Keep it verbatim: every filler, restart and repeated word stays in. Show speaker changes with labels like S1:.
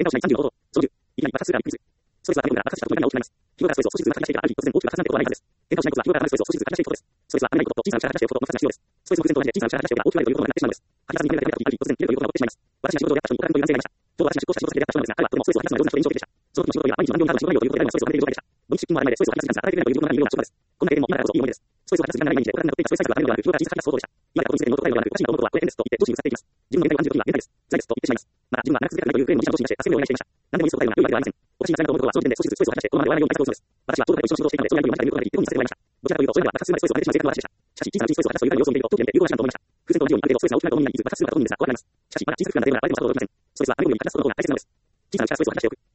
S1: をしないさんじゅうの方法。そのじゅう。いきなり爆発するがびっくりする。ストレスは誰もが爆発したことに何が起きてしまいます。日頃からストレスを少しずつ吐き出しているが、ある日突然大きく爆発なんてことはないはずです。喧嘩をしないことは日頃からストレスを少しずつ吐き出していることです。ストレスは雨ないことと小さな口から出しておくことを目標とストレスの偶然と同じで小さな口から出しておけば大きくなるということになってしまうのです。吐き出さずに出るだけである日突然出るということが起こってしまいます。私が仕事でやった人に大人という男性がいました。ちょうど私が出向した仕事先で出会った人なのですが、彼はとてもストレスを吐き出すのが上手な人で印象的でした。その時の仕事というのは毎日残業になるのが仕事内容ということであるので、ストレスを吐き出す時間がないということで、誰もが仕事内容ということで誰もが仕事内容ということでこんな経験も今だからこそいい思い出です。ストレスを吐き出す時間がない毎日でお金に乗っていたストレスサイクルは誰もではなく、日頃から小さく吐き出すことでした。今だからここについてノート答えではなく、おかしいなと思うことはこれ変ですと言って上司にぶつかっていきます。自分の限界を感じるときは限界です。辛いですと言ってしまいます。また自分は長く続けたくないというフレームを自社の上司に出して助けをお願いしていました。何でもいいそう答えは良いわけではありません。おかしいな辛いなと思うことはその時点で少しずつストレスを吐き出してこのままで終わらないように対策をするのです。私はそうだと一緒の仕事をしていたので、そうやるように間違いということができるようにさせてもらいました。どちらかというと、そういうのは爆発するまでストレスを吐き出してしまう性格の私でした。しかし、小さなうちにストレスを吐き出すという彼の様子を見ていると、当時で見て有効な手段と思いました。空前と同じようにある程度ストレスが大きくなると思いになり、いつ爆発するのかと思うんですが、怖くなります。しかし、まだ小さくなっているので、誰でもしたことを驚きません。ストレスはあまりにも爆発することが大切なのです。小さなうちからストレスを吐き出しておく。